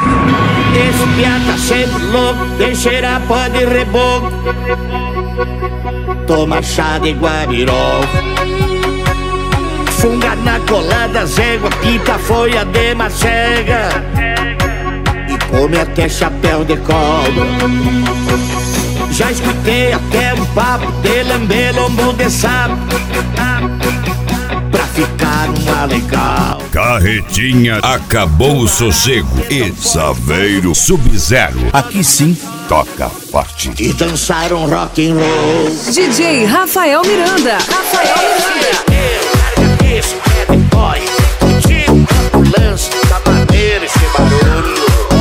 Esse piá tá sempre louco, tem cheira pó de reboco. Toma chá de guabirol, funga na colada, zégua, pinta folha de macega e come até chapéu de cobra. Já escutei até um papo de lamber lombo de sapo pra ficar uma legal. Carretinha, acabou o sossego. E Saveiro Sub-Zero, aqui sim toca forte. E dançaram rock and roll. DJ Rafael Miranda. Rafael Miranda. Larga esse bad boy, contigo o lance da maneira esse barulho.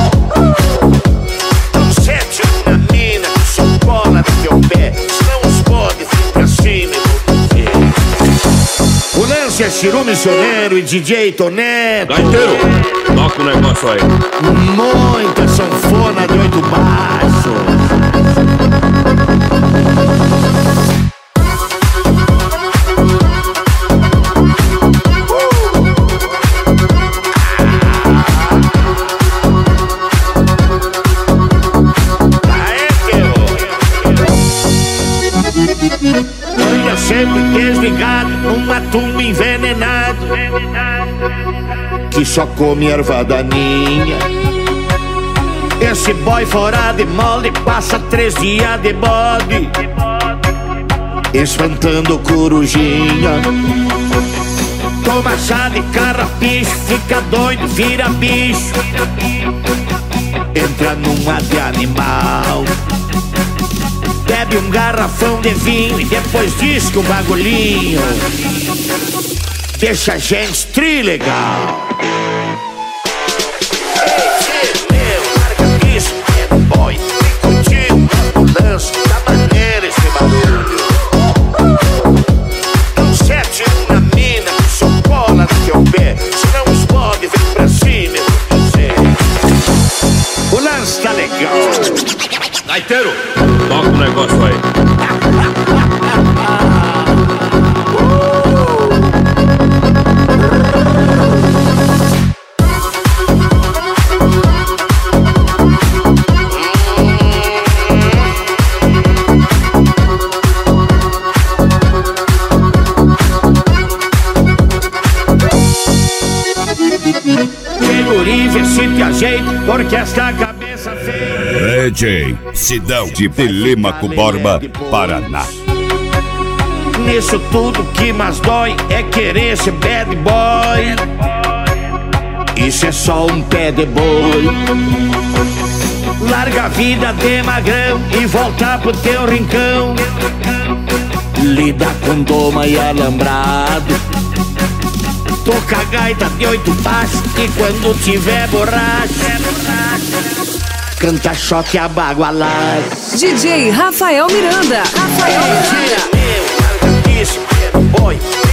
Não sete uma mina que só cola no teu pé, senão os podes vir pra cima e ver. O lance é Chiru Missioneiro e DJ Toneto. Gaiteiro, toca o negócio aí. Muita sanfona de 8 baixos. Olha, sempre desligado numa tumba envenenado que só come erva daninha. Esse boy fora de molde passa 3 dias de bode espantando corujinha. Toma chá de carrapicho, fica doido, vira bicho, entra numa de animal. Bebe um garrafão de vinho e depois diz que o bagulhinho deixa a gente trilegal. Ei, larga isso, bad boy, vem contigo na ambulância, da maneira esse barulho. Não sete uma mina que só cola no teu pé, senão os podes vir pra cima e dizer. O lance tá legal. Gaiteiro, toca o negócio aí. Guri, vê se te ajeita, porque esta cabeça feia. DJ Sidão de Telêmaco Borba, Paraná. Nisso tudo que mais dói é querer ser bad boy. Isso é só um pé de boi. Larga a vida de magrão e volta pro teu rincão. Lida com doma e alambrado. Toca a gaita de 8 baixos e quando tiver borracha, canta choque a bagualada. DJ Rafael Miranda. Rafael Miranda. Larga isso, bad boy.